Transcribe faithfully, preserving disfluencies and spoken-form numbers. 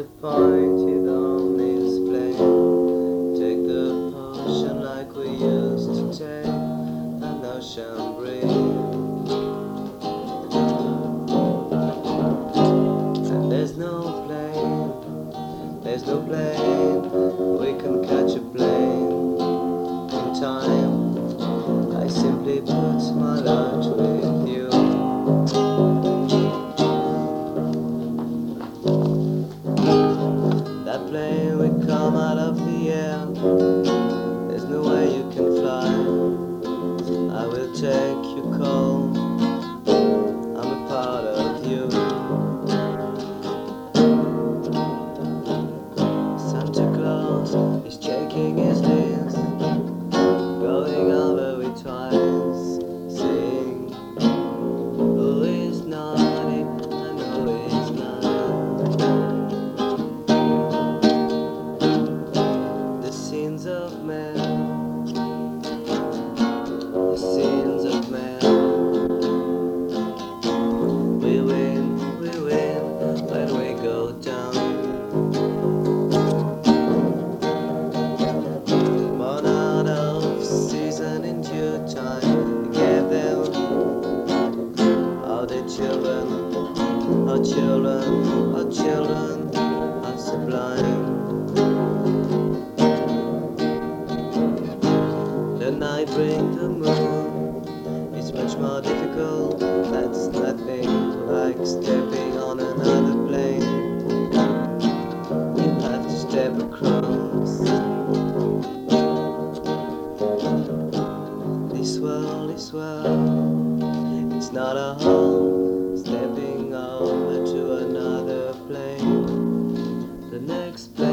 point, you don't need to explain. Take the potion like we used to take an ocean breeze. And there's no plane, there's no plane, we can catch a plane in time. I simply put my lunch with you. That plane will come out of the air. There's no way you can fly. I will take your call. I'm a part of you. Santa Claus is shaking his leaves, going over it twice, saying, who is naughty and who is nice? The sins of man, the sins of man. We win, we win when we go down. Born out of season in due time, gave them all the children, our children, our children are sublime. The night brings the moon, it's much more difficult. That's nothing like stepping on another plane. You have to step across. This world, this world, it's not a home. Stepping over to another plane. The next plane.